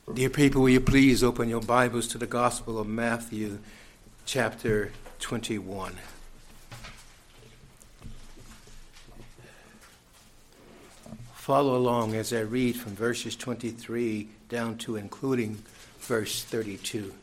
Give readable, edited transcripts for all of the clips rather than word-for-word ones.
Dear people, will you please open your Bibles to the Gospel of Matthew, chapter 21. Follow along as I read from verses 23 down to including verse 32.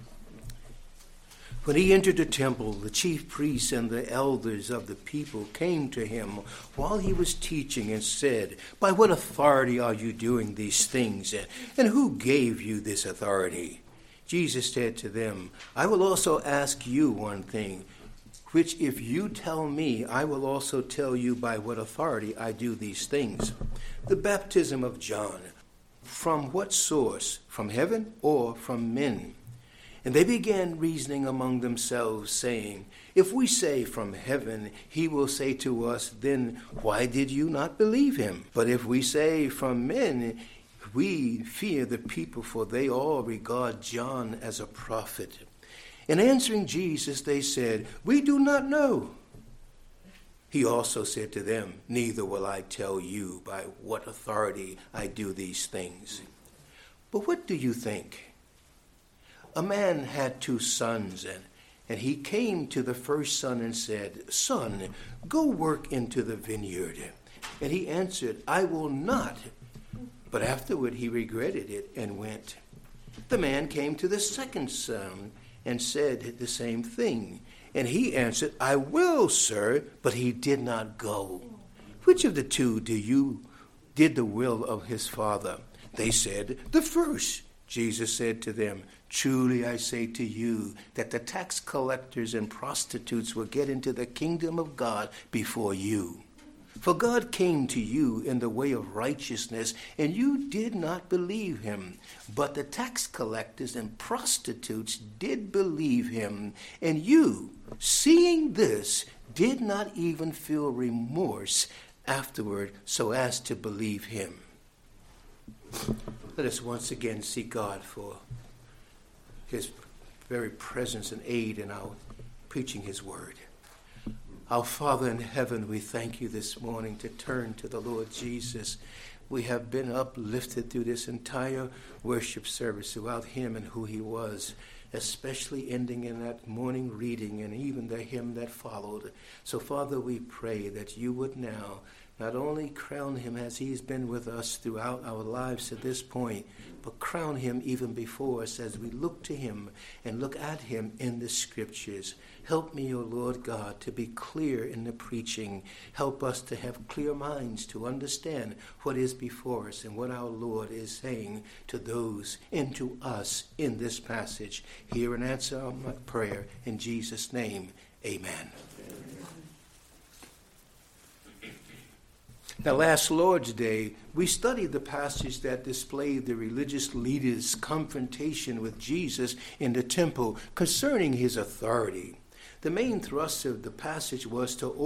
When he entered the temple, the chief priests and the elders of the people came to him while he was teaching and said, "By what authority are you doing these things? And who gave you this authority?" Jesus said to them, "I will also ask you one thing, which if you tell me, I will also tell you by what authority I do these things. The baptism of John, from what source? From heaven or from men?" And they began reasoning among themselves, saying, "If we say from heaven, he will say to us, then why did you not believe him? But if we say from men, we fear the people, for they all regard John as a prophet." And answering Jesus, they said, "We do not know." He also said to them, "Neither will I tell you by what authority I do these things. But what do you think? A man had 2 sons, and he came to the first son and said, 'Son, go work into the vineyard.' And he answered, 'I will not.' But afterward he regretted it and went. The man came to the second son and said the same thing. And he answered, 'I will, sir,' but he did not go. Which of the 2 did the will of his father?" They said, "The first." Jesus said to them, "Truly I say to you that the tax collectors and prostitutes will get into the kingdom of God before you. For God came to you in the way of righteousness, and you did not believe him. But the tax collectors and prostitutes did believe him, and you, seeing this, did not even feel remorse afterward so as to believe him." Let us once again seek God for his very presence and aid in our preaching his word. Our Father in heaven, we thank you this morning to turn to the Lord Jesus. We have been uplifted through this entire worship service about him and who he was, especially ending in that morning reading and even the hymn that followed. So, Father, we pray that you would now not only crown him as he's been with us throughout our lives to this point, but crown him even before us as we look to him and look at him in the scriptures. Help me, O Lord God, to be clear in the preaching. Help us to have clear minds to understand what is before us and what our Lord is saying to those and to us in this passage. Hear and answer my prayer in Jesus' name. Amen. Now, last Lord's Day, we studied the passage that displayed the religious leaders' confrontation with Jesus in the temple concerning his authority. The main thrust of the passage was the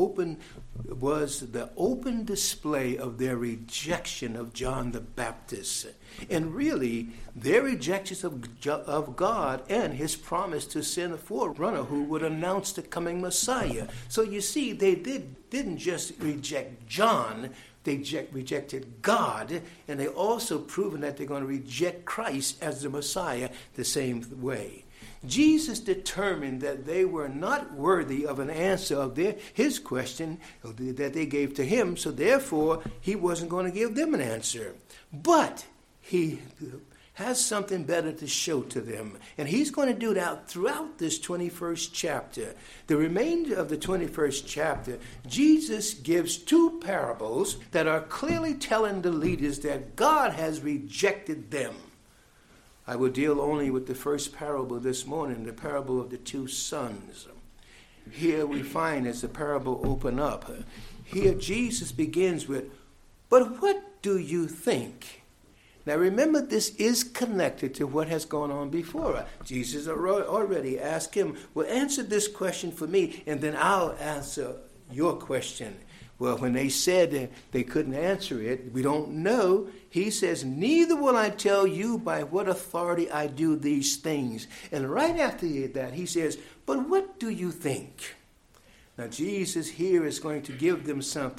open display of their rejection of John the Baptist, and really their rejection of God and his promise to send a forerunner who would announce the coming Messiah. So you see, they didn't just reject John, they rejected God, and they also proven that they're going to reject Christ as the Messiah the same way. Jesus determined that they were not worthy of an answer of his question that they gave to him, so therefore he wasn't going to give them an answer. But he has something better to show to them, and he's going to do that throughout this 21st chapter. The remainder of the 21st chapter, Jesus gives 2 parables that are clearly telling the leaders that God has rejected them. I will deal only with the first parable this morning, the parable of the 2 sons. Here we find, as the parable open up, here Jesus begins with, "But what do you think?" Now remember, this is connected to what has gone on before. Jesus already asked him, "Well, answer this question for me, and then I'll answer your question." Well, when they said they couldn't answer it, we don't know. He says, "Neither will I tell you by what authority I do these things." And right after that, he says, "But what do you think?" Now, Jesus here is going to give them something.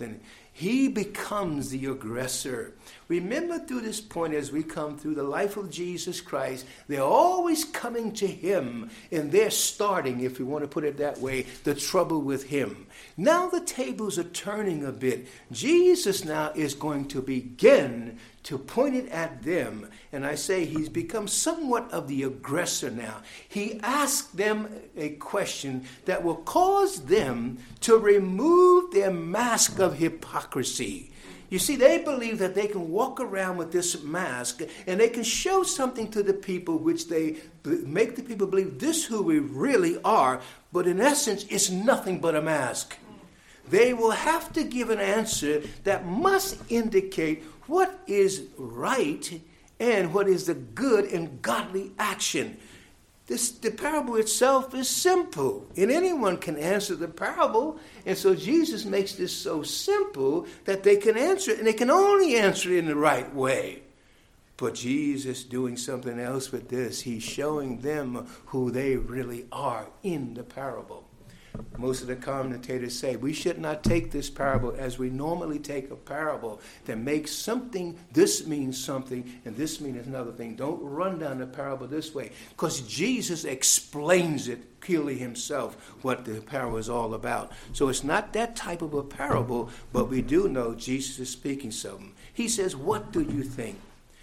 He becomes the aggressor. Remember, through this point, as we come through the life of Jesus Christ, they're always coming to him, and they're starting, if we want to put it that way, the trouble with him. Now the tables are turning a bit. Jesus now is going to begin to point it at them. And I say he's become somewhat of the aggressor now. He asked them a question that will cause them to remove their mask of hypocrisy. You see, they believe that they can walk around with this mask and they can show something to the people which they make the people believe this is who we really are. But in essence, it's nothing but a mask. They will have to give an answer that must indicate what is right and what is the good and godly action. The parable itself is simple, and anyone can answer the parable. And so Jesus makes this so simple that they can answer it, and they can only answer it in the right way. But Jesus doing something else with this. He's showing them who they really are in the parable. Most of the commentators say we should not take this parable as we normally take a parable that makes something, this means something, and this means another thing. Don't run down the parable this way, because Jesus explains it clearly himself, what the parable is all about. So it's not that type of a parable, but we do know Jesus is speaking something. He says, what do you think?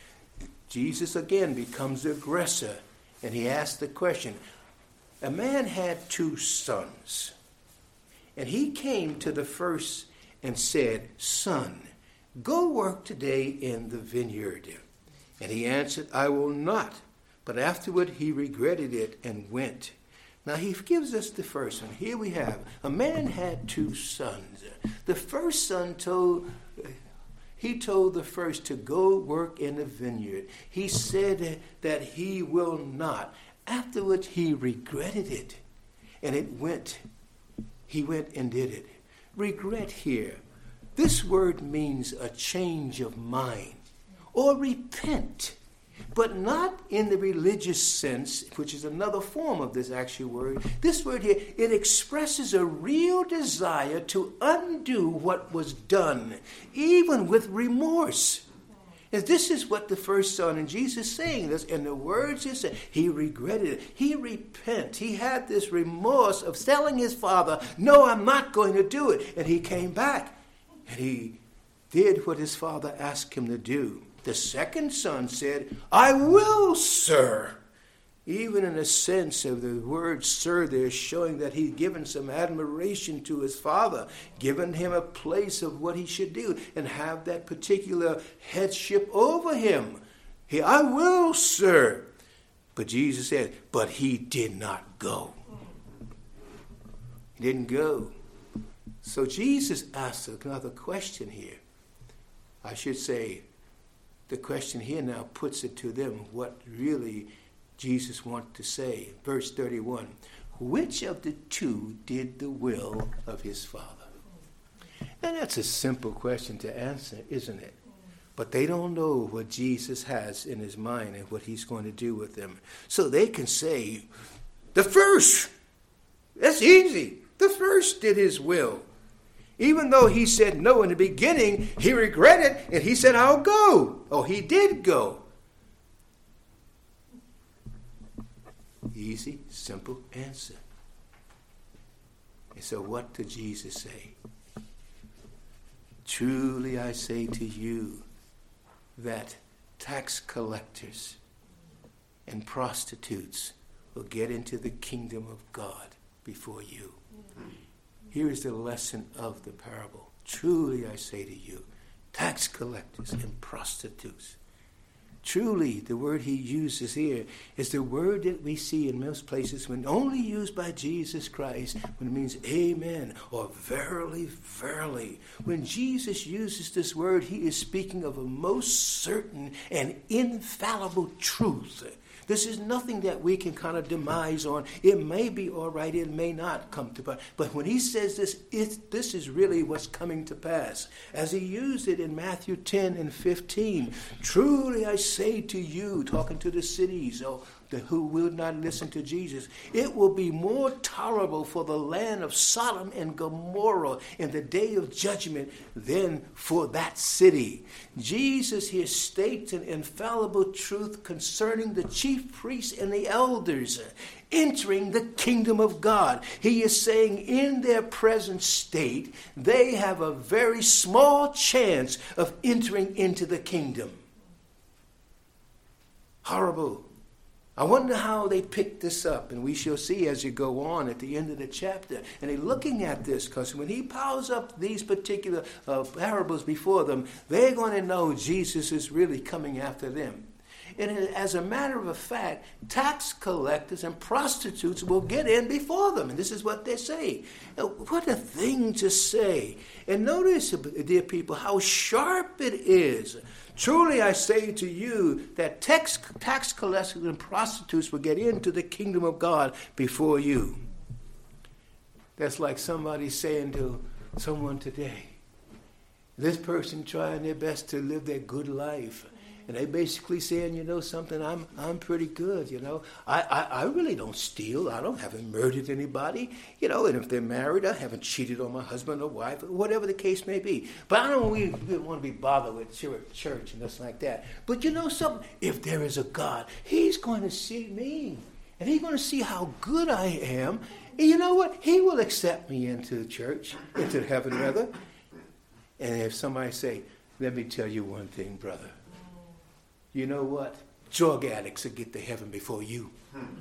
Jesus again becomes the aggressor, and he asks the question. A man had 2 sons, and he came to the first and said, Son, go work today in the vineyard. And he answered, I will not. But afterward he regretted it and went. Now he gives us the first one. Here we have, a man had 2 sons. The first son told the first to go work in the vineyard. He said that he will not. Afterwards, he regretted it, and he went and did it. Regret here, this word means a change of mind, or repent, but not in the religious sense, which is another form of this actual word. This word here, it expresses a real desire to undo what was done, even with remorse. And this is what the first son, and Jesus is saying this, and the words he said, he regretted it. He repent. He had this remorse of telling his father, no, I'm not going to do it. And he came back, and he did what his father asked him to do. The second son said, I will, sir. Even in the sense of the word sir, they're showing that he's given some admiration to his father, given him a place of what he should do and have that particular headship over him. I will, sir. But Jesus said, but he did not go. He didn't go. So Jesus asked another question here. I should say, the question here now puts it to them what really Jesus wants to say. Verse 31, which of the 2 did the will of his father? And that's a simple question to answer, isn't it? But they don't know what Jesus has in his mind and what he's going to do with them. So they can say, the first. That's easy. The first did his will. Even though he said no in the beginning, he regretted and he said, I'll go. Oh, he did go. Easy, simple answer. And so what did Jesus say? Truly I say to you that tax collectors and prostitutes will get into the kingdom of God before you. Here is the lesson of the parable. Truly I say to you, tax collectors and prostitutes. Truly, the word he uses here is the word that we see in most places when only used by Jesus Christ, when it means amen or verily, verily. When Jesus uses this word, he is speaking of a most certain and infallible truth. This is nothing that we can kind of demise on. It may be all right, it may not come to pass. But when he says this, this is really what's coming to pass. As he used it in Matthew 10 and 15, truly I say to you, talking to the cities, who will not listen to Jesus, it will be more tolerable for the land of Sodom and Gomorrah in the day of judgment than for that city. Jesus here states an infallible truth concerning the chief priests and the elders entering the kingdom of God. He is saying in their present state, they have a very small chance of entering into the kingdom. Horrible. I wonder how they picked this up, and we shall see as you go on at the end of the chapter. And they're looking at this, because when he piles up these particular parables before them, they're going to know Jesus is really coming after them. And as a matter of fact, tax collectors and prostitutes will get in before them. And this is what they say. What a thing to say. And notice, dear people, how sharp it is. Truly I say to you that tax collectors and prostitutes will get into the kingdom of God before you. That's like somebody saying to someone today, this person trying their best to live their good life. And they basically saying, you know something, I'm pretty good, you know. I really don't steal. I haven't murdered anybody, you know. And if they're married, I haven't cheated on my husband or wife, whatever the case may be. But I don't really want to be bothered with church and stuff like that. But you know something? If there is a God, he's going to see me. And he's going to see how good I am. And you know what? He will accept me into the church, into heaven rather. And if somebody say, let me tell you one thing, brother. You know what? Drug addicts will get to heaven before you.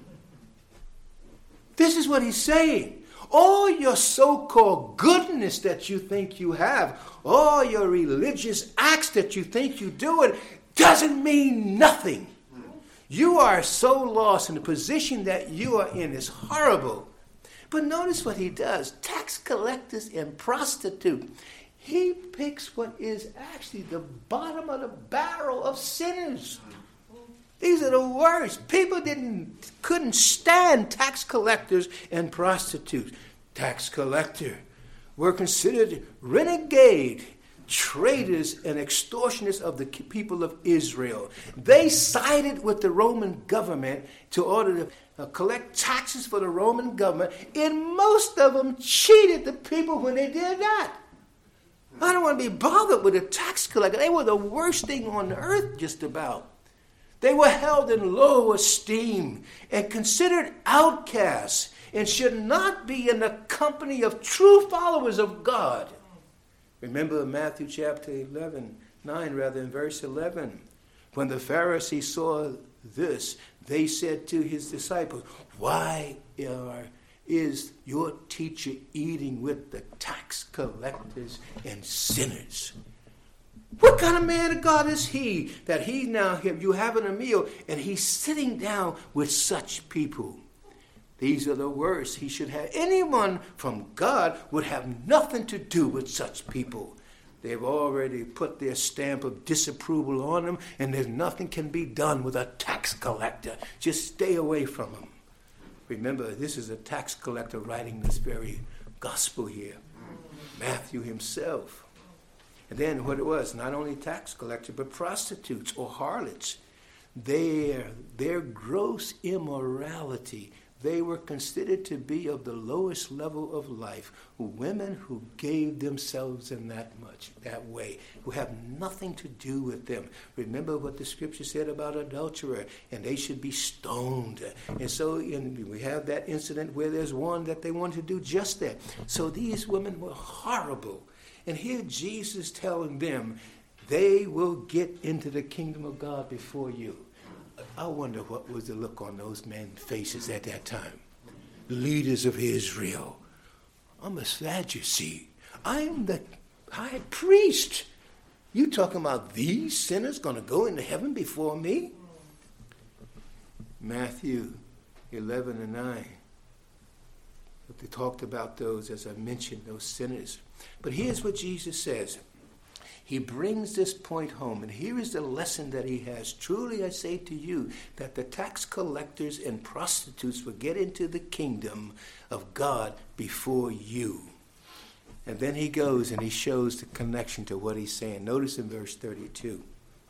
This is what he's saying. All your so-called goodness that you think you have, all your religious acts that you think you're doing, doesn't mean nothing. You are so lost, and the position that you are in is horrible. But notice what he does. Tax collectors and prostitutes. He picks what is actually the bottom of the barrel of sinners. These are the worst. People couldn't stand tax collectors and prostitutes. Tax collector were considered renegade, traitors, and extortionists of the people of Israel. They sided with the Roman government to order to collect taxes for the Roman government, and most of them cheated the people when they did that. I don't want to be bothered with a tax collector. They were the worst thing on earth, just about. They were held in low esteem and considered outcasts and should not be in the company of true followers of God. Remember Matthew chapter 9, in verse 11. When the Pharisees saw this, they said to his disciples, why is your teacher eating with the tax collectors and sinners? What kind of man of God is he that you having a meal and he's sitting down with such people? These are the worst. He should have anyone from God would have nothing to do with such people. They've already put their stamp of disapproval on them, and there's nothing can be done with a tax collector. Just stay away from him. Remember, this is a tax collector writing this very gospel here. Matthew himself. And then what it was, not only tax collectors, but prostitutes or harlots. Their gross immorality, they were considered to be of the lowest level of life. Women who gave themselves in that way, who have nothing to do with them. Remember what the scripture said about adulterer, and they should be stoned. And so we have that incident where there's one that they wanted to do just that. So these women were horrible. And here Jesus telling them, they will get into the kingdom of God before you. I wonder what was the look on those men's faces at that time. Leaders of Israel. I'm a Sadducee. I'm the high priest. You talking about these sinners going to go into heaven before me? Matthew 11 and 9. But they talked about those, as I mentioned, those sinners. But here's what Jesus says. he brings this point home. And here is the lesson that he has. Truly I say to you that the tax collectors and prostitutes will get into the kingdom of God before you. And then he goes and he shows the connection to what he's saying. Notice in verse 32.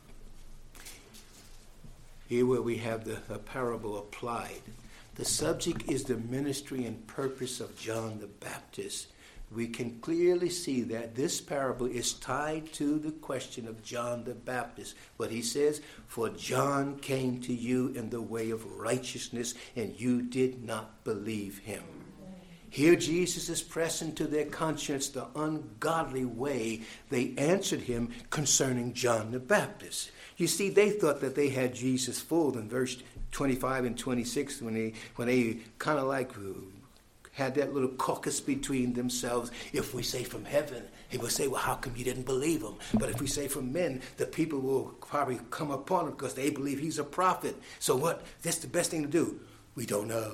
Here where we have the parable applied. The subject is the ministry and purpose of John the Baptist. We can clearly see that this parable is tied to the question of John the Baptist. What he says, for John came to you in the way of righteousness, and you did not believe him. Here Jesus is pressing to their conscience the ungodly way they answered him concerning John the Baptist. You see, they thought that they had Jesus fooled in verse 25 and 26 when they kind of like had that little caucus between themselves. If we say from heaven, he will say, well, how come you didn't believe him? But if we say from men, the people will probably come upon him because they believe he's a prophet. So what? That's the best thing to do. We don't know.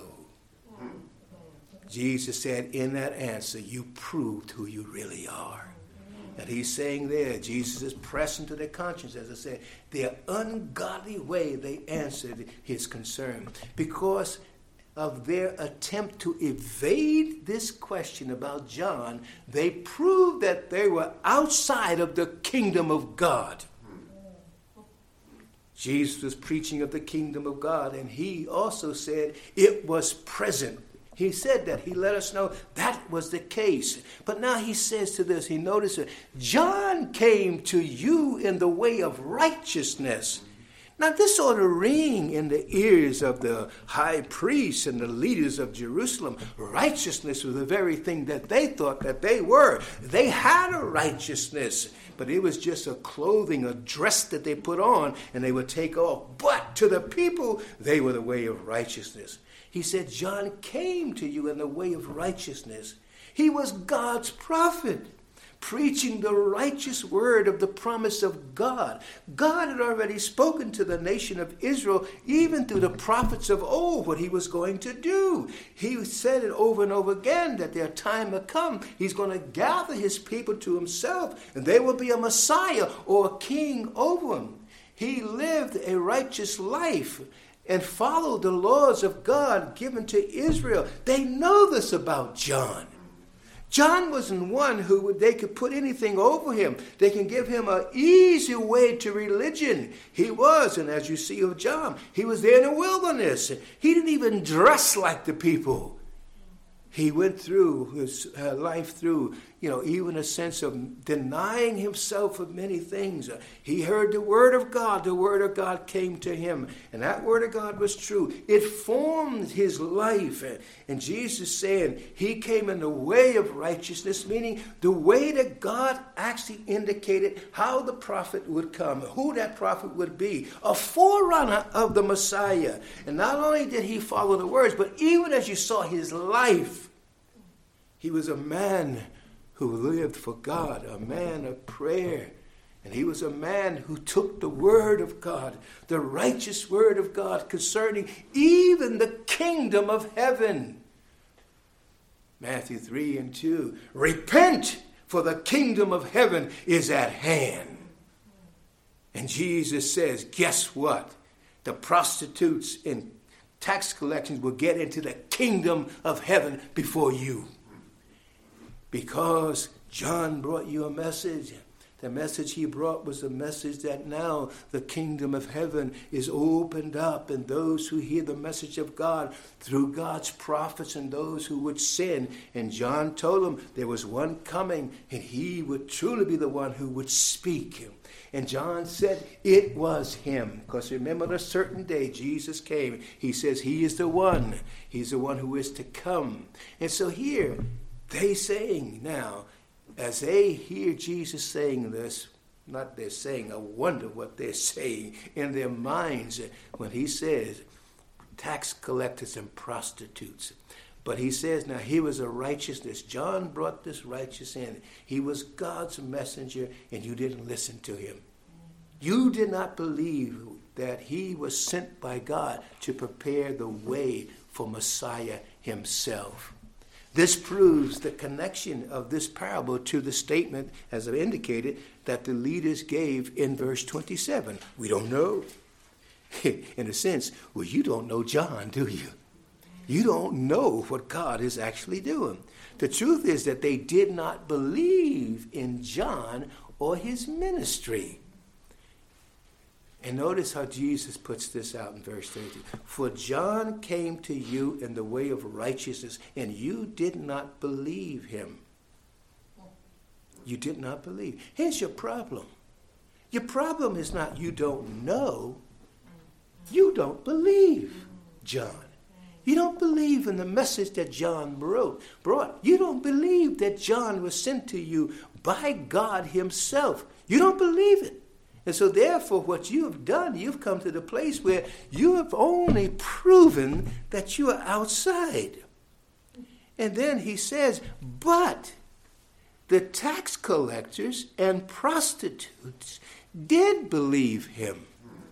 Jesus said in that answer, you proved who you really are. And he's saying there, Jesus is pressing to their conscience, as I said, their ungodly way they answered his concern. Because of their attempt to evade this question about John, they proved that they were outside of the kingdom of God. Jesus was preaching of the kingdom of God, and he also said it was present. He said that. He let us know that was the case. But now he says to this, he notices, John came to you in the way of righteousness. Now this ought to ring in the ears of the high priests and the leaders of Jerusalem. Righteousness was the very thing that they thought that they were. They had a righteousness, but it was just a clothing, a dress that they put on and they would take off. But to the people, they were the way of righteousness. He said, John came to you in the way of righteousness. He was God's prophet, preaching the righteous word of the promise of God. God had already spoken to the nation of Israel, even through the prophets of old, what he was going to do. He said it over and over again that their time had come. He's going to gather his people to himself, and there will be a Messiah or a king over them. He lived a righteous life and followed the laws of God given to Israel. They know this about John. John wasn't one who they could put anything over him. They can give him an easy way to religion. He was, and as you see of John, he was there in the wilderness. He didn't even dress like the people. He went through his life through, even a sense of denying himself of many things. He heard the word of God. The word of God came to him. And that word of God was true. It formed his life. And Jesus saying he came in the way of righteousness, meaning the way that God actually indicated how the prophet would come, who that prophet would be, a forerunner of the Messiah. And not only did he follow the words, but even as you saw his life, he was a man who lived for God, a man of prayer. And he was a man who took the word of God, the righteous word of God concerning even the kingdom of heaven. Matthew 3:2, repent, for the kingdom of heaven is at hand. And Jesus says, guess what? The prostitutes and tax collections will get into the kingdom of heaven before you. Because John brought you a message. The message he brought was the message that now the kingdom of heaven is opened up, and those who hear the message of God through God's prophets and those who would sin. And John told them there was one coming, and he would truly be the one who would speak. And John said it was him. Because remember, on a certain day Jesus came. He says he is the one. He's the one who is to come. And so here, they saying now, as they hear Jesus saying this, not they're saying, I wonder what they're saying in their minds when he says tax collectors and prostitutes. But he says now he was a righteousness. John brought this righteous in. He was God's messenger, and you didn't listen to him. You did not believe that he was sent by God to prepare the way for Messiah himself. This proves the connection of this parable to the statement, as I indicated, that the leaders gave in verse 27. We don't know. In a sense, well, you don't know John, do you? You don't know what God is actually doing. The truth is that they did not believe in John or his ministry. And notice how Jesus puts this out in verse 32. For John came to you in the way of righteousness, and you did not believe him. You did not believe. Here's your problem. Your problem is not you don't know. You don't believe John. You don't believe in the message that John brought. You don't believe that John was sent to you by God himself. You don't believe it. And so therefore, what you have done, you've come to the place where you have only proven that you are outside. And then he says, but the tax collectors and prostitutes did believe him.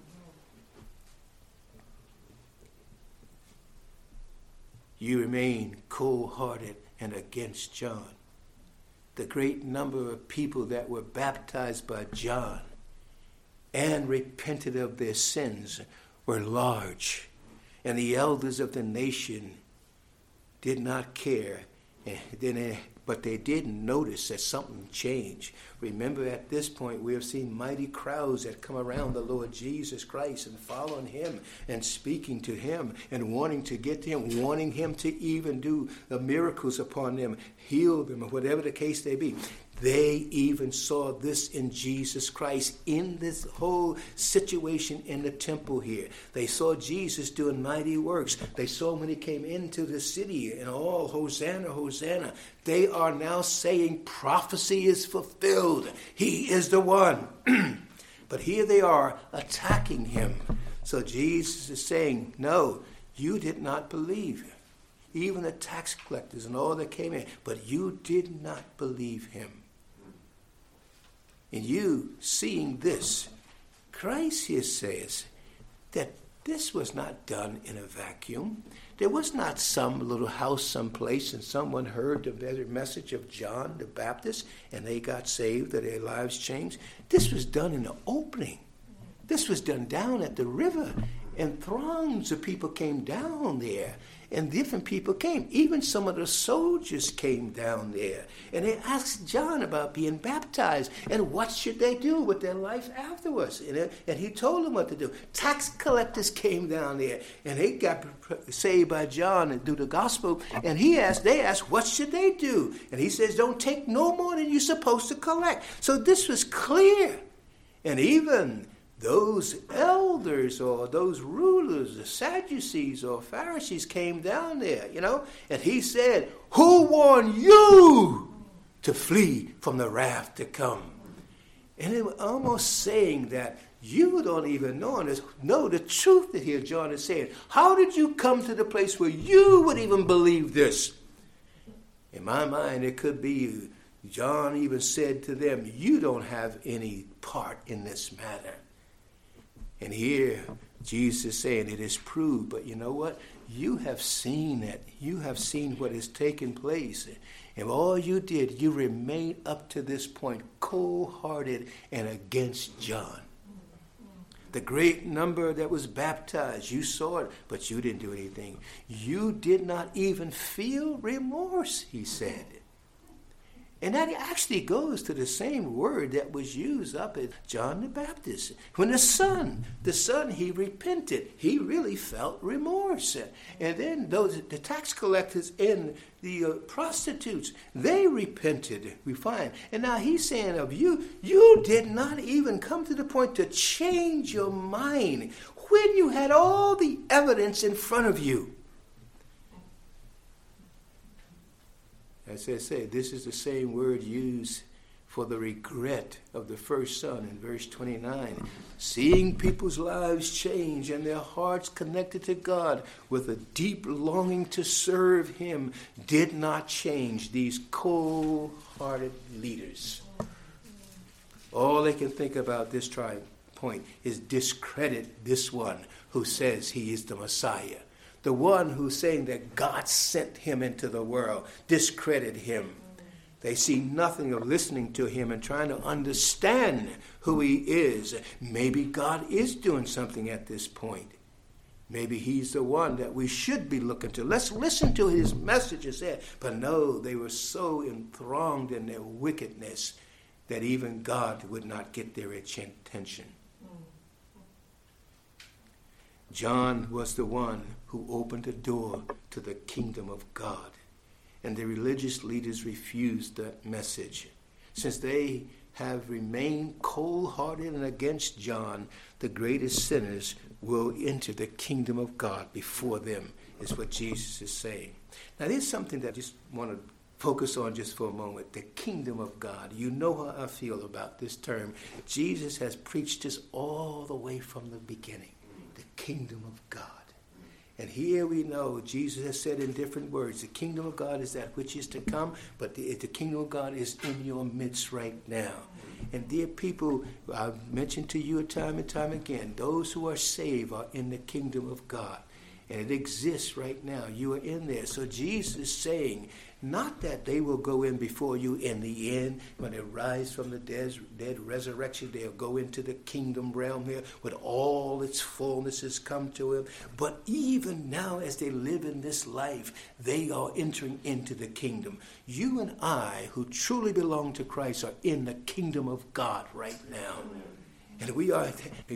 You remain cold-hearted and against John. The great number of people that were baptized by John and repented of their sins were large. And the elders of the nation did not care, but they did notice that something changed. Remember, at this point, we have seen mighty crowds that come around the Lord Jesus Christ and following him and speaking to him and wanting to get to him, wanting him to even do the miracles upon them, heal them, or whatever the case may be. They even saw this in Jesus Christ in this whole situation in the temple here. They saw Jesus doing mighty works. They saw when he came into the city and all, Hosanna, Hosanna. They are now saying prophecy is fulfilled. He is the one. But here they are attacking him. So Jesus is saying, no, you did not believe him. Even the tax collectors and all that came in. But you did not believe him. And you seeing this, Christ here says that this was not done in a vacuum. There was not some little house someplace and someone heard the message of John the Baptist and they got saved or their lives changed. This was done in the opening. This was done down at the river, and throngs of people came down there. And different people came. Even some of the soldiers came down there. And they asked John about being baptized. And what should they do with their life afterwards? And he told them what to do. Tax collectors came down there. And they got saved by John and through the gospel. And they asked, what should they do? And he says, don't take no more than you're supposed to collect. So this was clear. And even those elders or those rulers, the Sadducees or Pharisees came down there, and he said, who warned you to flee from the wrath to come? And they were almost saying that you don't even know the truth that here John is saying. How did you come to the place where you would even believe this? In my mind, it could be John even said to them, you don't have any part in this matter. And here, Jesus is saying it is proved, but you know what? You have seen it. You have seen what has taken place. And all you did, you remained up to this point cold-hearted and against John. The great number that was baptized, you saw it, but you didn't do anything. You did not even feel remorse, he said. And that actually goes to the same word that was used up at John the Baptist. When the son, he repented. He really felt remorse. And then the tax collectors and the prostitutes, they repented, we find. And now he's saying of you, you did not even come to the point to change your mind when you had all the evidence in front of you. As I say, this is the same word used for the regret of the first son in verse 29. Seeing people's lives change and their hearts connected to God with a deep longing to serve him did not change these cold-hearted leaders. All they can think about this point is discredit this one who says he is the Messiah. the one who's saying that God sent him into the world, discredit him. They see nothing of listening to him and trying to understand who he is. Maybe God is doing something at this point. Maybe he's the one that we should be looking to. Let's listen to his messages there. But no, they were so enthralled in their wickedness that even God would not get their attention. John was the one who opened the door to the kingdom of God. And the religious leaders refused that message. Since they have remained cold-hearted and against John, the greatest sinners will enter the kingdom of God before them, is what Jesus is saying. Now, there's something that I just want to focus on just for a moment. The kingdom of God. You know how I feel about this term. Jesus has preached this all the way from the beginning. The kingdom of God. And here we know Jesus has said in different words, the kingdom of God is that which is to come, but the kingdom of God is in your midst right now. And dear people, I've mentioned to you time and time again, those who are saved are in the kingdom of God. And it exists right now. You are in there. So Jesus is saying, not that they will go in before you in the end, when they rise from the dead resurrection, they'll go into the kingdom realm here with all its fullness has come to him. But even now as they live in this life, they are entering into the kingdom. You and I, who truly belong to Christ, are in the kingdom of God right now. And we are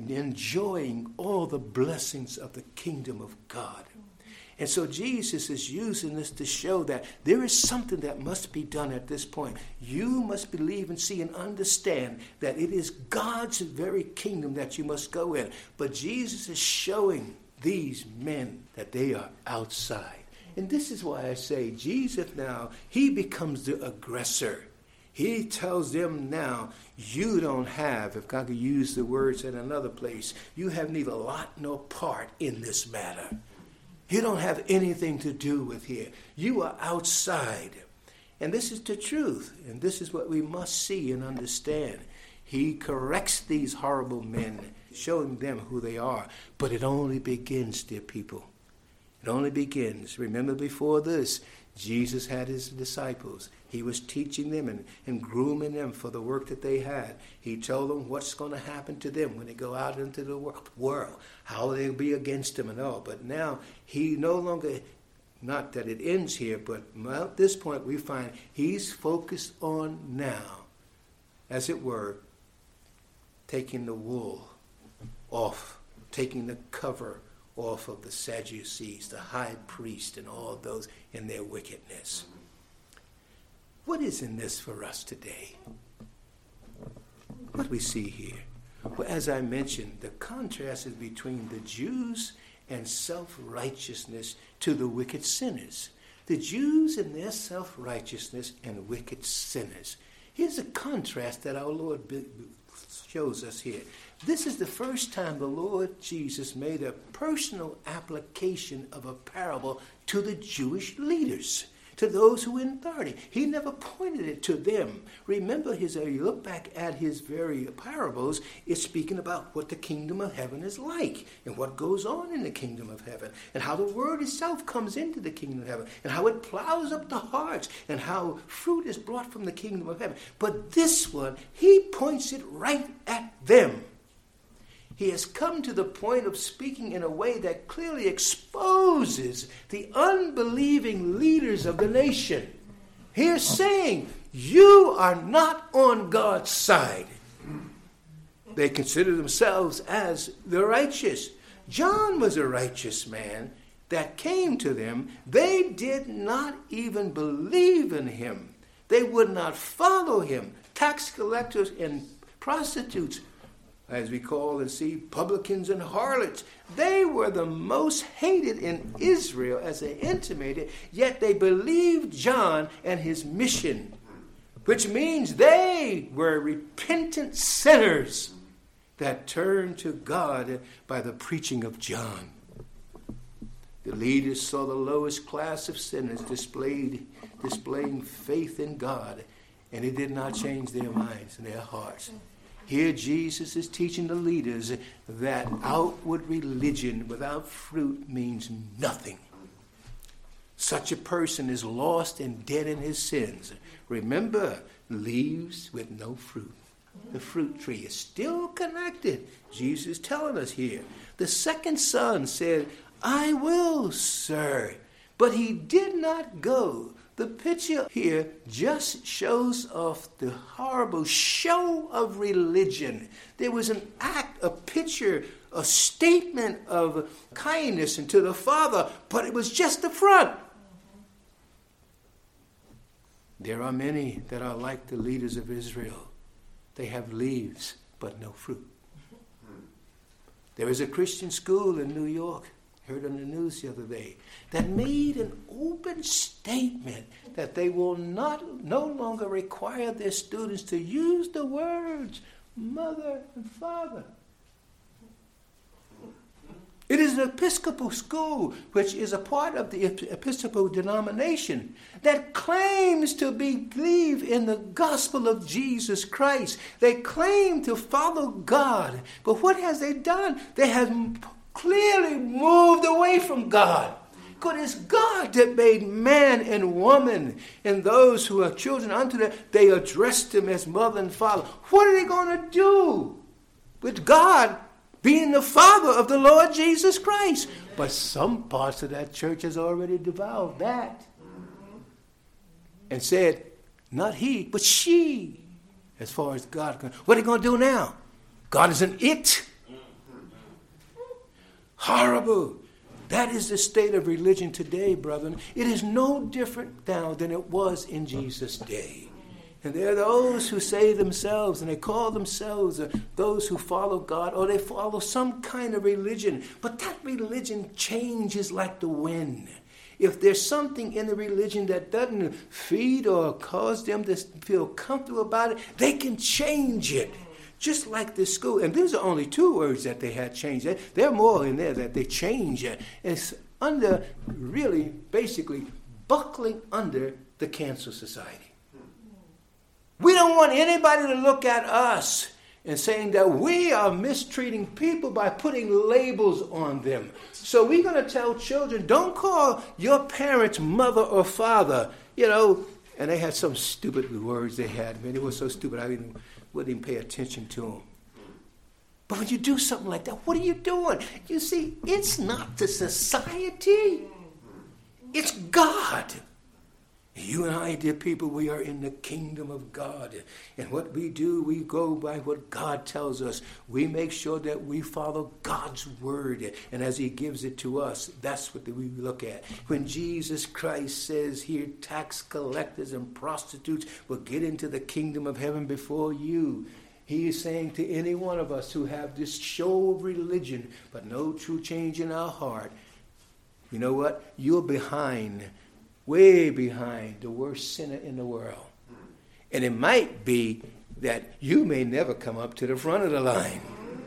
enjoying all the blessings of the kingdom of God. And so Jesus is using this to show that there is something that must be done at this point. You must believe and see and understand that it is God's very kingdom that you must go in. But Jesus is showing these men that they are outside. And this is why I say Jesus now, he becomes the aggressor. He tells them now, you don't have, if I could use the words in another place, you have neither lot nor part in this matter. You don't have anything to do with here. You are outside. And this is the truth. And this is what we must see and understand. He corrects these horrible men, showing them who they are. But it only begins, dear people. It only begins. Remember before this, Jesus had his disciples. He was teaching them and grooming them for the work that they had. He told them what's going to happen to them when they go out into the world, how they'll be against them and all. But now he no longer, not that it ends here, but at this point we find he's focused on now, as it were, taking the wool off, taking the cover off of the Sadducees, the high priest, and all those in their wickedness. What is in this for us today? What we see here? Well, as I mentioned, the contrast is between the Jews and self-righteousness to the wicked sinners. The Jews and their self-righteousness and wicked sinners. Here's a contrast that our Lord shows us here. This is the first time the Lord Jesus made a personal application of a parable to the Jewish leaders, to those who were in authority. He never pointed it to them. Remember, you look back at his very parables, it's speaking about what the kingdom of heaven is like and what goes on in the kingdom of heaven and how the word itself comes into the kingdom of heaven and how it plows up the hearts and how fruit is brought from the kingdom of heaven. But this one, he points it right at them. He has come to the point of speaking in a way that clearly exposes the unbelieving leaders of the nation. He is saying, you are not on God's side. They consider themselves as the righteous. John was a righteous man that came to them. They did not even believe in him. They would not follow him. Tax collectors and prostitutes, as we call and see, publicans and harlots. They were the most hated in Israel, as they intimated, yet they believed John and his mission, which means they were repentant sinners that turned to God by the preaching of John. The leaders saw the lowest class of sinners displaying faith in God, and it did not change their minds and their hearts. Here Jesus is teaching the leaders that outward religion without fruit means nothing. Such a person is lost and dead in his sins. Remember, leaves with no fruit. The fruit tree is still connected. Jesus is telling us here. The second son said, I will, sir. But he did not go. The picture here just shows off the horrible show of religion. There was an act, a picture, a statement of kindness to the Father, but it was just the front. There are many that are like the leaders of Israel. They have leaves, but no fruit. There is a Christian school in New York, heard on the news the other day, that made an open statement that they will no longer require their students to use the words mother and father. It is an Episcopal school, which is a part of the Episcopal denomination, that claims to believe in the gospel of Jesus Christ. They claim to follow God. But what has they done? They have clearly moved away from God. Because it's God that made man and woman, and those who are children unto them, they address them as mother and father. What are they going to do with God being the Father of the Lord Jesus Christ? But some parts of that church has already devout that and said, not he, but she, as far as God goes. What are they going to do now? God is an it. Horrible. That is the state of religion today, brethren. It is no different now than it was in Jesus' day. And there are those who say themselves, and they call themselves those who follow God, or they follow some kind of religion. But that religion changes like the wind. If there's something in the religion that doesn't feed or cause them to feel comfortable about it, they can change it. Just like this school. And these are only 2 words that they had changed. There are more in there that they change. It's under, really, basically, buckling under the Cancer Society. We don't want anybody to look at us and saying that we are mistreating people by putting labels on them. So we're going to tell children, don't call your parents mother or father. You know, and they had some stupid words they had. Man, it was so stupid I wouldn't even pay attention to them. But when you do something like that, what are you doing? You see, it's not the society. It's God. You and I, dear people, we are in the kingdom of God. And what we do, we go by what God tells us. We make sure that we follow God's word. And as he gives it to us, that's what we look at. When Jesus Christ says here, tax collectors and prostitutes will get into the kingdom of heaven before you, he is saying to any one of us who have this show of religion, but no true change in our heart, you know what? You're behind, way behind the worst sinner in the world. And it might be that you may never come up to the front of the line.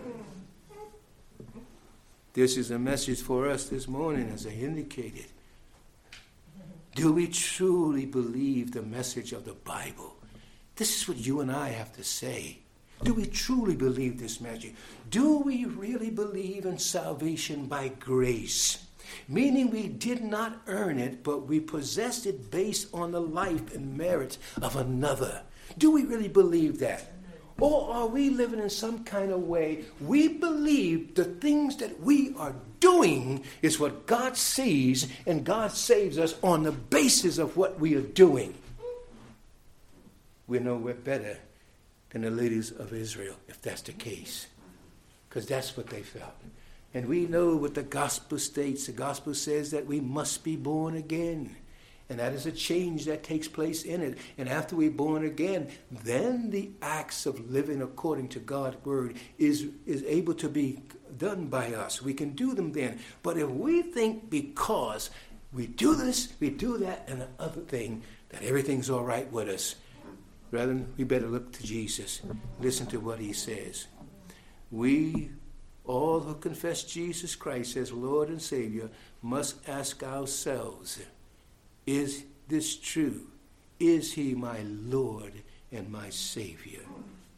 This is a message for us this morning, as I indicated. Do we truly believe the message of the Bible? This is what you and I have to say. Do we truly believe this message? Do we really believe in salvation by grace? Meaning we did not earn it, but we possessed it based on the life and merits of another. Do we really believe that? Or are we living in some kind of way? We believe the things that we are doing is what God sees, and God saves us on the basis of what we are doing. We know we're better than the leaders of Israel, if that's the case, because that's what they felt. And we know what the gospel states. The gospel says that we must be born again. And that is a change that takes place in it. And after we're born again, then the acts of living according to God's word is able to be done by us. We can do them then. But if we think because we do this, we do that, and the other thing, that everything's all right with us, brethren, we better look to Jesus. Listen to what he says. We, all who confess Jesus Christ as Lord and Savior, must ask ourselves, is this true? Is he my Lord and my Savior?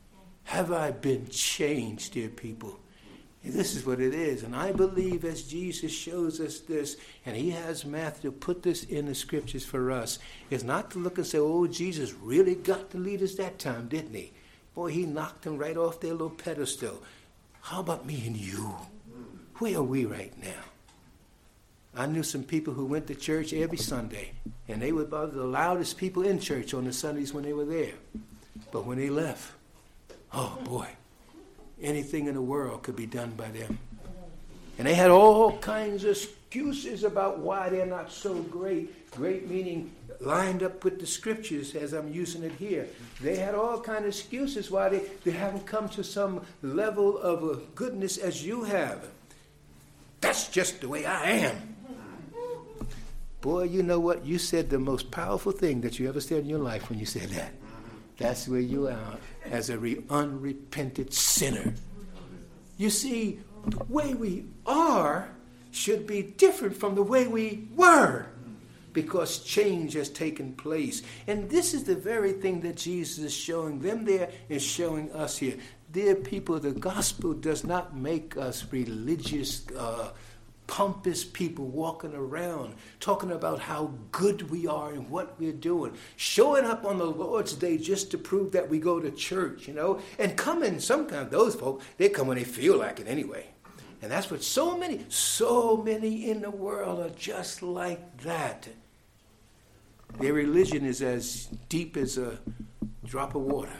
Have I been changed, dear people? And this is what it is. And I believe as Jesus shows us this, and he has Matthew put this in the scriptures for us, is not to look and say, oh, Jesus really got the leaders that time, didn't he? Boy, he knocked them right off their little pedestal. How about me and you? Where are we right now? I knew some people who went to church every Sunday, and they were about the loudest people in church on the Sundays when they were there. But when they left, oh boy, anything in the world could be done by them. And they had all kinds of excuses about why they're not so great. Great meaning lined up with the scriptures as I'm using it here. They had all kinds of excuses why they haven't come to some level of goodness as you have. That's just the way I am. Boy, you know what? You said the most powerful thing that you ever said in your life when you said that. That's where you are as a unrepentant sinner. You see, the way we are should be different from the way we were, because change has taken place. And this is the very thing that Jesus is showing them there and showing us here. Dear people, the gospel does not make us religious, pompous people walking around talking about how good we are and what we're doing, showing up on the Lord's Day just to prove that we go to church, and coming. Sometimes those folk, they come when they feel like it anyway. And that's what so many in the world are just like that. Their religion is as deep as a drop of water.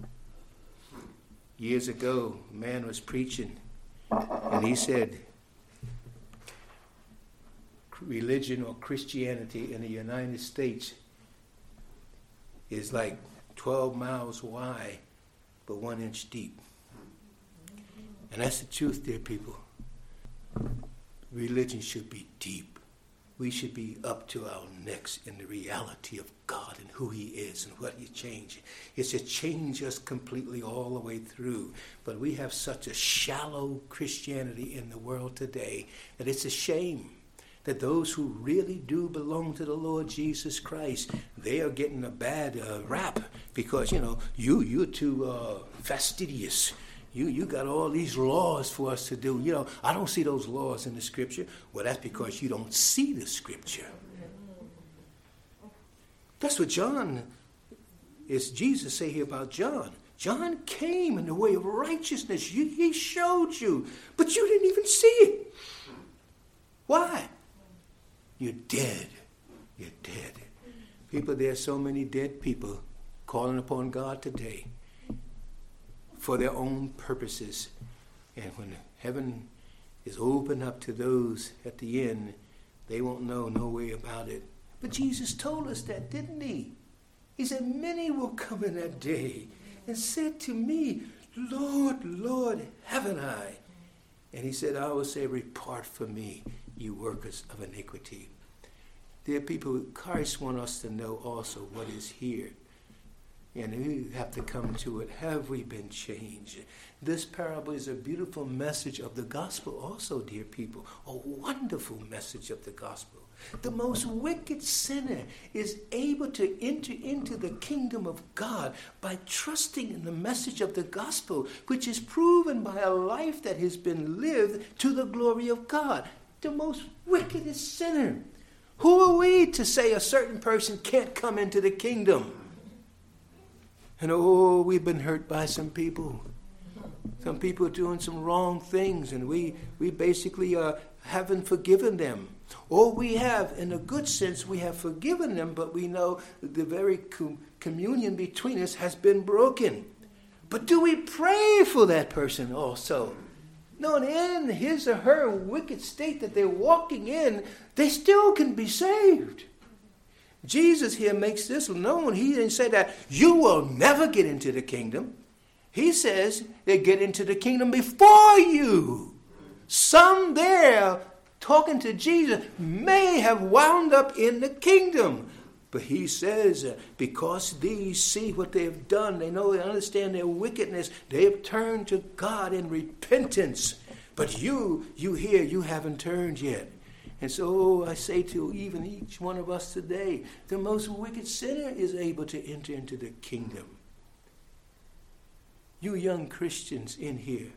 Years ago, a man was preaching, and he said, religion or Christianity in the United States is like 12 miles wide, but 1 inch deep. And that's the truth, dear people. Religion should be deep. We should be up to our necks in the reality of God and who he is and what he changed. It should change us completely all the way through. But we have such a shallow Christianity in the world today that it's a shame that those who really do belong to the Lord Jesus Christ, they are getting a bad rap because, you're too fastidious. You got all these laws for us to do. I don't see those laws in the scripture. Well, that's because you don't see the scripture. That's what Jesus say here about John. John came in the way of righteousness. He showed you, but you didn't even see it. Why? You're dead. You're dead. People, there are so many dead people calling upon God today for their own purposes. And when heaven is open up to those at the end, they won't know no way about it. But Jesus told us that, didn't he? He said, many will come in that day and said to me, Lord, Lord, haven't I? And he said, I will say, repart from me, you workers of iniquity. Dear people, Christ wants us to know also what is here. And we have to come to it. Have we been changed? This parable is a beautiful message of the gospel also, dear people. A wonderful message of the gospel. The most wicked sinner is able to enter into the kingdom of God by trusting in the message of the gospel, which is proven by a life that has been lived to the glory of God. The most wickedest sinner. Who are we to say a certain person can't come into the kingdom? And we've been hurt by some people. Some people are doing some wrong things, and we basically haven't forgiven them. Or we have, in a good sense, we have forgiven them, but we know the very communion between us has been broken. But do we pray for that person also? No, in his or her wicked state that they're walking in, they still can be saved. Jesus here makes this known. He didn't say that you will never get into the kingdom. He says they get into the kingdom before you. Some there talking to Jesus may have wound up in the kingdom. But he says, because these see what they have done, they know, they understand their wickedness, they have turned to God in repentance. But you here, you haven't turned yet. And so I say to even each one of us today, the most wicked sinner is able to enter into the kingdom. You young Christians in here,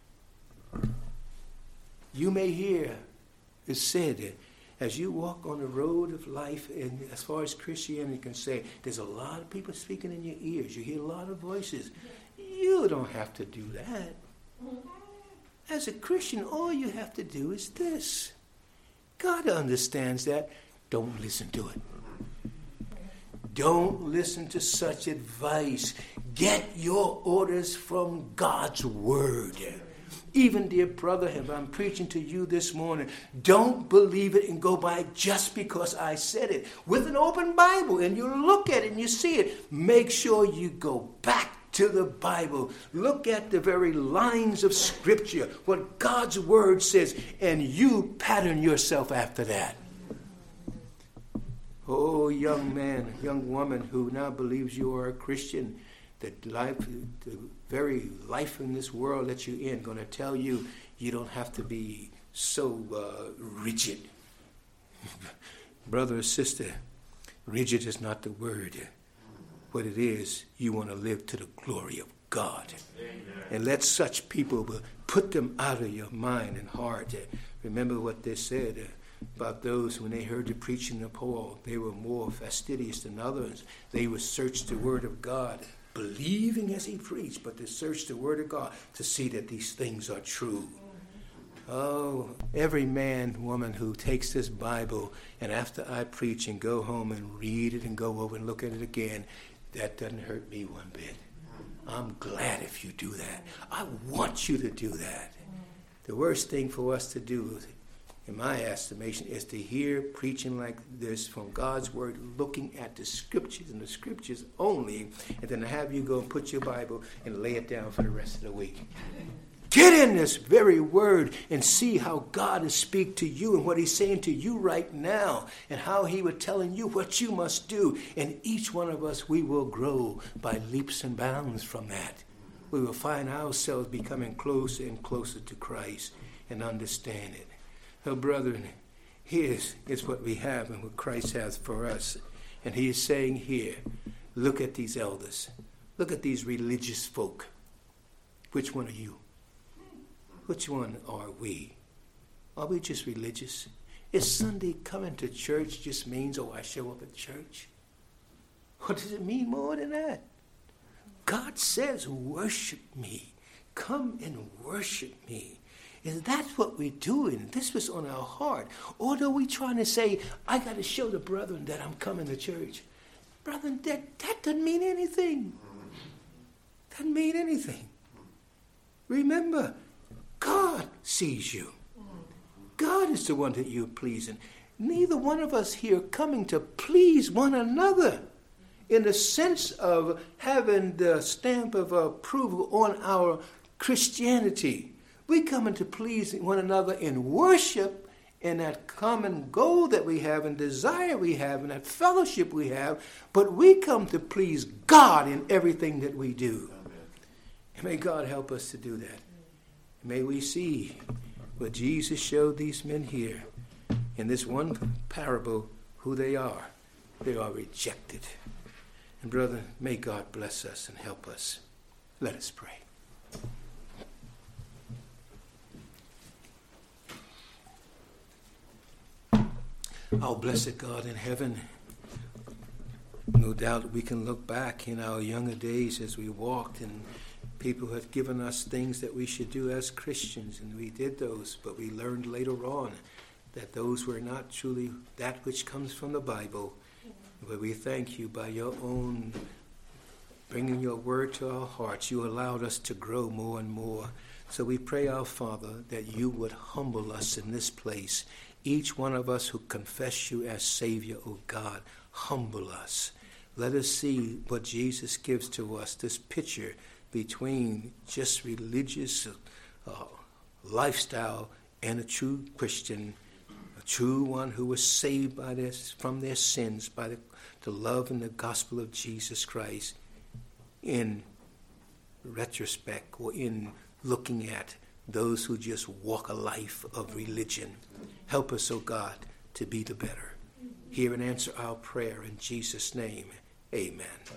you may hear it said, as you walk on the road of life, and as far as Christianity can say, there's a lot of people speaking in your ears. You hear a lot of voices. You don't have to do that. As a Christian, all you have to do is this. God understands that. Don't listen to it. Don't listen to such advice. Get your orders from God's word. Even, dear brother, if I'm preaching to you this morning, don't believe it and go by it just because I said it. With an open Bible, and you look at it and you see it, make sure you go back to the Bible. Look at the very lines of Scripture, what God's word says, and you pattern yourself after that. Oh, young man, young woman who now believes you are a Christian, that life, the very life in this world that you're in, going to tell you you don't have to be so rigid. Brother or sister, rigid is not the word. What it is, you want to live to the glory of God. Amen. And let such people put them out of your mind and heart. Remember what they said about those when they heard the preaching of Paul. They were more fastidious than others. They would search the word of God, believing as he preached, but to search the word of God to see that these things are true. Oh, every man, woman who takes this Bible and after I preach and go home and read it and go over and look at it again, that doesn't hurt me one bit. I'm glad if you do that. I want you to do that. The worst thing for us to do, in my estimation, is to hear preaching like this from God's word, looking at the Scriptures and the Scriptures only, and then have you go and put your Bible and lay it down for the rest of the week. Get in this very word and see how God is speaking to you and what he's saying to you right now and how he was telling you what you must do. And each one of us, we will grow by leaps and bounds from that. We will find ourselves becoming closer and closer to Christ and understand it. So, brethren, here's what we have and what Christ has for us. And he is saying here, look at these elders. Look at these religious folk. Which one are you? Which one are we? Are we just religious? Is Sunday coming to church just means, I show up at church? What does it mean more than that? God says, worship me. Come and worship me. And that's what we're doing. This was on our heart. Or are we trying to say, I got to show the brethren that I'm coming to church? Brethren, that doesn't mean anything. Doesn't mean anything. Remember, God sees you. God is the one that you're pleasing. Neither one of us here coming to please one another in the sense of having the stamp of approval on our Christianity. We coming to please one another in worship and that common goal that we have and desire we have and that fellowship we have, but we come to please God in everything that we do. And may God help us to do that. May we see what Jesus showed these men here in this one parable, who they are. They are rejected. And brother, may God bless us and help us. Let us pray. Our blessed God in heaven, no doubt we can look back in our younger days as we walked and people had given us things that we should do as Christians, and we did those, but we learned later on that those were not truly that which comes from the Bible. But we thank you by your own bringing your word to our hearts. You allowed us to grow more and more. So we pray, our Father, that you would humble us in this place. Each one of us who confess you as Savior, O God, humble us. Let us see what Jesus gives to us, this picture between just religious lifestyle and a true Christian, a true one who was saved by from their sins by the love and the gospel of Jesus Christ. In retrospect, or in looking at those who just walk a life of religion, help us, O God, to be the better. Hear and answer our prayer in Jesus' name. Amen.